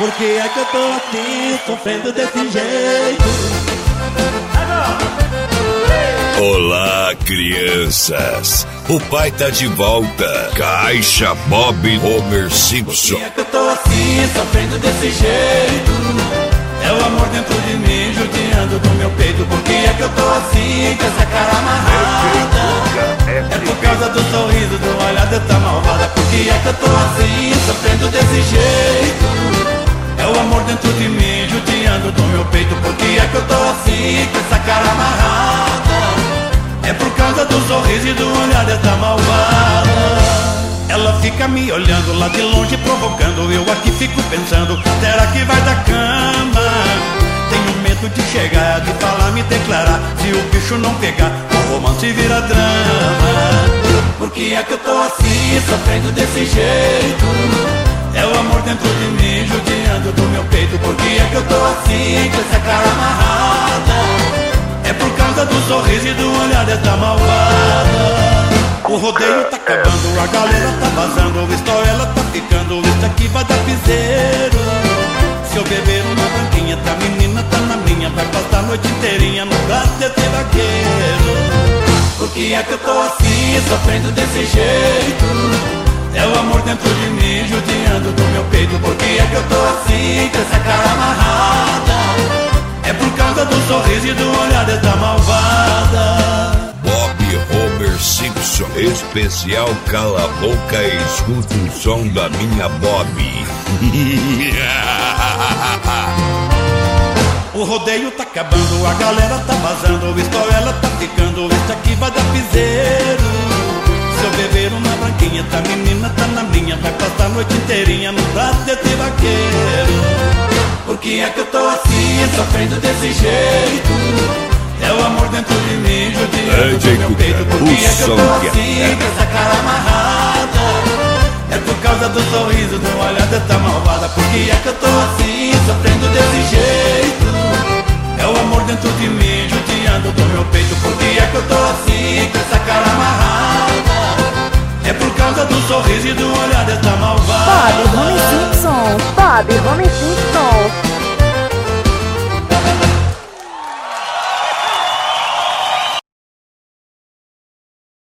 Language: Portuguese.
Por que é que eu tô assim, sofrendo desse jeito? Olá, crianças. O pai tá de volta. Caixa Bob Homer Simpson. Por que é que eu tô assim, sofrendo desse jeito? É o amor dentro de mim, judiando do meu peito. Por que é que eu tô assim, com essa cara amarrada? É por causa do sorriso, do olhar dessa malvada. Por que é que eu tô assim, sofrendo desse jeito? É o amor dentro de mim, judiando do meu peito. Por que é que eu tô assim, com essa cara amarrada? É por causa do sorriso e do olhar dessa malvada. Ela fica me olhando lá de longe, provocando. Eu aqui fico pensando, será que vai dar cama? Tenho medo de chegar, de falar, me declarar. Se o bicho não pegar, o romance vira drama. Por que é que eu tô assim, sofrendo desse jeito? É o amor dentro de mim, judiando do meu peito. Por que é que eu tô assim, com essa cara amarrada? É por causa do sorriso e do olhar dessa malvada. O rodeio tá acabando, a galera tá vazando. O ela tá ficando, isso aqui vai dar piseiro. Se eu beber uma branquinha, tá menina, tá na minha. Vai passar a noite inteirinha no braço desse vaqueiro. Por que é que eu tô assim, sofrendo desse jeito? É o amor dentro de mim, judiando do meu peito. Por que é que eu tô assim, com essa cara amarrada? É por causa do sorriso e do olhar dessa malvada. Bob Homer Simpson, especial Cala a Boca e escuta o som da minha Bob. O rodeio tá acabando, a galera tá vazando. Ela tá ficando, isso aqui vai dar piseiro. Se eu beber uma branquinha, tá menina, tá na minha. Vai passar a noite inteirinha no braço desse vaqueiro. Por que é que eu tô assim, sofrendo desse jeito? É o amor dentro de mim, judiando do meu peito. Por que é que eu tô assim, com essa cara amarrada? É por causa do sorriso, do olhar dessa malvada. Por que é que eu tô assim, sofrendo desse jeito? É o amor dentro de mim, judiando do meu peito. Por que é que eu tô assim, com essa cara amarrada? É por causa do sorriso e do olhar dessa malvada. Bob Homer Simpson, Bob Homer Simpson.